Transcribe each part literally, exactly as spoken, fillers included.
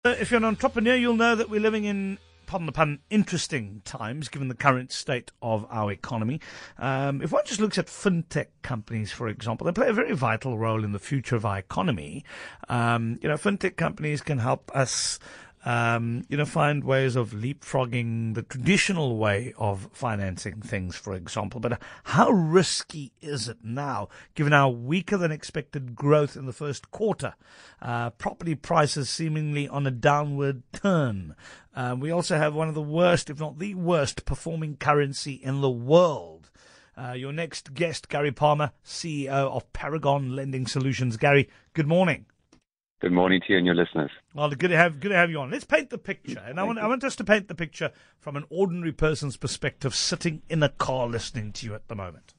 Uh, If you're an entrepreneur, you'll know that we're living in, pardon the pun, interesting times, given the current state of our economy. Um, if one just looks at fintech companies, for example, they play a very vital role in the future of our economy. Um, you know, fintech companies can help us Um, you know, find ways of leapfrogging the traditional way of financing things, for example. But how risky is it now, given our weaker than expected growth in the first quarter? Uh, property prices seemingly on a downward turn. Uh, we also have one of the worst, if not the worst, performing currency in the world. Uh, your next guest, Gary Palmer, C E O of Paragon Lending Solutions. Gary, good morning. Good morning to you and your listeners. Well, good to have good to have you on. Let's paint the picture, and I want I want us to paint the picture from an ordinary person's perspective, sitting in a car listening to you at the moment.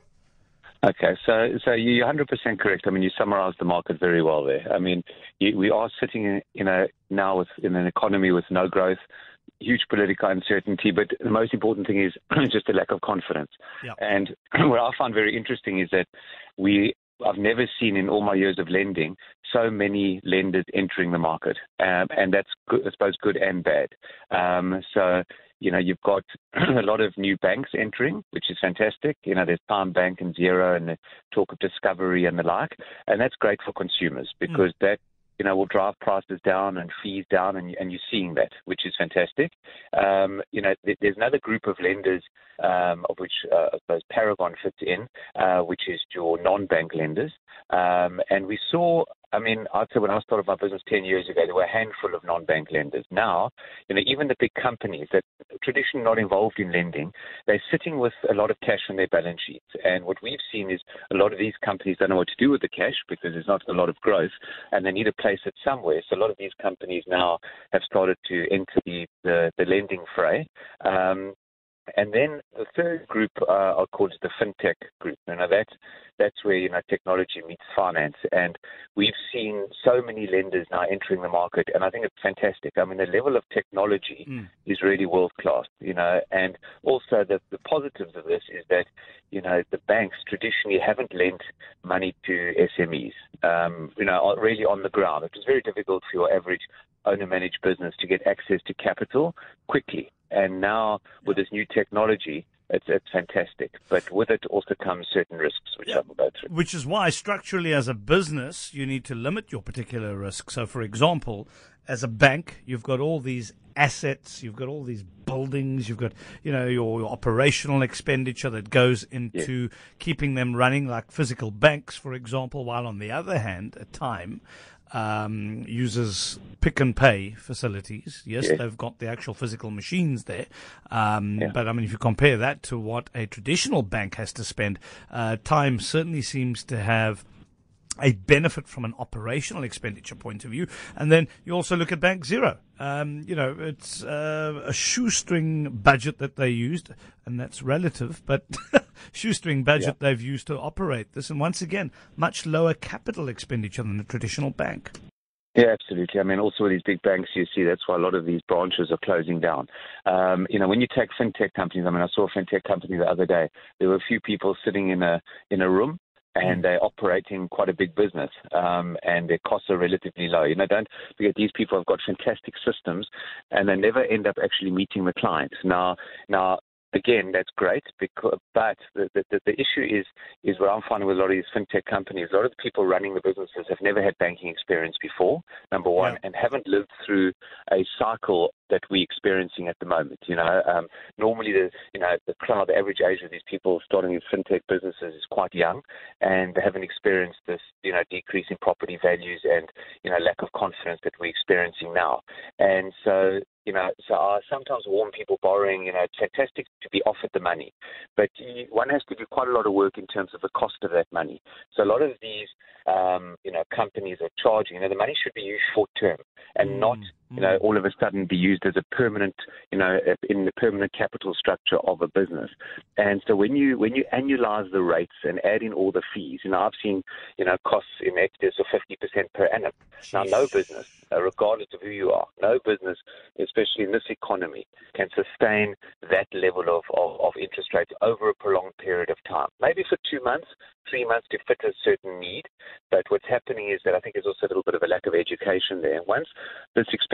Okay, so so you're one hundred percent correct. I mean, you summarised the market very well there. I mean, you, we are sitting in, in a now with in an economy with no growth, huge political uncertainty, but the most important thing is just a lack of confidence. Yeah. And what I find very interesting is that we. I've never seen in all my years of lending so many lenders entering the market, um, and that's good, I suppose good and bad. Um, so, you know, you've got a lot of new banks entering, which is fantastic. You know, there's Palm Bank and Zero and the talk of Discovery and the like, and that's great for consumers because mm. that, you know, will drive prices down and fees down, and, and you're seeing that, which is fantastic. Um, you know, th- there's another group of lenders, um, of which uh, I suppose Paragon fits in, uh, which is your non-bank lenders. Um, and we saw, I mean, I'd say when I started my business ten years ago, there were a handful of non-bank lenders. Now, you know, even the big companies that are traditionally not involved in lending, they're sitting with a lot of cash on their balance sheets. And what we've seen is a lot of these companies don't know what to do with the cash because there's not a lot of growth, and they need to place it somewhere. So a lot of these companies now have started to enter the, the, the lending fray. Um, And then the third group, uh, I'll call it the fintech group. You know, that's, that's where, you know, technology meets finance. And we've seen so many lenders now entering the market, and I think it's fantastic. I mean, the level of technology mm. is really world-class, you know, and also the, the positives of this is that, you know, the banks traditionally haven't lent money to S M Es, um, you know, really on the ground. It was very difficult for your average owner-managed business to get access to capital quickly. And now with this new technology, it's, it's fantastic. But with it also comes certain risks, which yeah. I will go through. Which is why structurally as a business, you need to limit your particular risk. So, for example, as a bank, you've got all these assets, you've got all these buildings, you've got, you know, your, your operational expenditure that goes into yes. keeping them running, like physical banks, for example, while on the other hand, at time, Um, uses pick and pay facilities. Yes, yes, they've got the actual physical machines there. Um, yeah. But I mean, if you compare that to what a traditional bank has to spend, uh, time certainly seems to have a benefit from an operational expenditure point of view. And then you also look at Bank Zero. Um, you know, it's uh, a shoestring budget that they used, and that's relative, but shoestring budget yeah. they've used to operate this. And once again, much lower capital expenditure than a traditional bank. Yeah, absolutely. I mean, also with these big banks, you see that's why a lot of these branches are closing down. Um, you know, when you take fintech companies, I mean, I saw a fintech company the other day. There were a few people sitting in a in a room, and they're operating quite a big business, um, and their costs are relatively low. You know, don't forget these people have got fantastic systems, and they never end up actually meeting the client. Now, now. Again, that's great, because, but the, the, the issue is is what I'm finding with a lot of these fintech companies. A lot of the people running the businesses have never had banking experience before, number one, yeah. and haven't lived through a cycle that we're experiencing at the moment. You know, um, normally the you know the crowd, the average age of these people starting these fintech businesses is quite young, and they haven't experienced this you know decrease in property values and you know lack of confidence that we're experiencing now. And so. You know, so I sometimes warn people borrowing, you know, it's fantastic to be offered the money, but you, one has to do quite a lot of work in terms of the cost of that money. So a lot of these, um, you know, companies are charging, you know, the money should be used short term and mm, not, you know, all of a sudden be used as a permanent, you know, in the permanent capital structure of a business. And so when you when you annualize the rates and add in all the fees, you know, I've seen, you know, costs in excess of fifty percent per annum. Jeez. Now, no business, regardless of who you are, no business, especially in this economy, can sustain that level of, of, of interest rates over a prolonged period of time. Maybe for two months, three months to fit a certain need. But what's happening is that I think there's also a little bit of a lack of education there. And once this expensive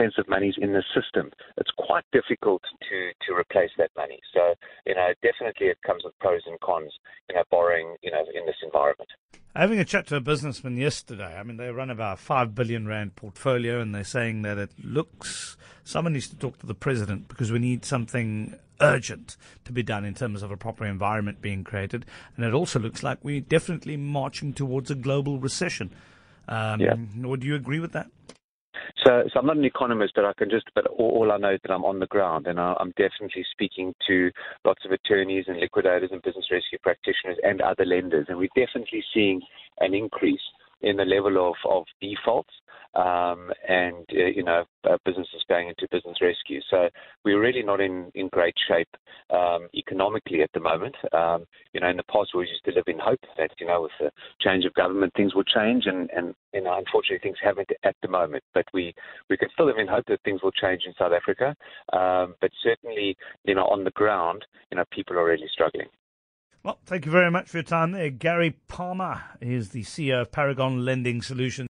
expensive money is in the system, it's quite difficult to, to replace that money. So, you know, definitely it comes with pros and cons, you know, borrowing, you know, in this environment. Having a chat to a businessman yesterday, I mean, they run about a five billion rand portfolio, and they're saying that it looks, someone needs to talk to the president because we need something urgent to be done in terms of a proper environment being created. And it also looks like we're definitely marching towards a global recession. Um, yeah. Would you agree with that? So, so I'm not an economist, but I can just, but all, all I know is that I'm on the ground, and I, I'm definitely speaking to lots of attorneys and liquidators and business rescue practitioners and other lenders, and we're definitely seeing an increase in the level of, of defaults um, and, uh, you know, uh, businesses going into business rescue. So we're really not in, in great shape um, economically at the moment. Um, you know, in the past we used to live in hope that, you know, with the change of government things will change, and, and you know, unfortunately things haven't at the moment. But we, we can still live in hope that things will change in South Africa. Um, but certainly, you know, on the ground, you know, people are really struggling. Well, thank you very much for your time there. Gary Palmer is the C E O of Paragon Lending Solutions.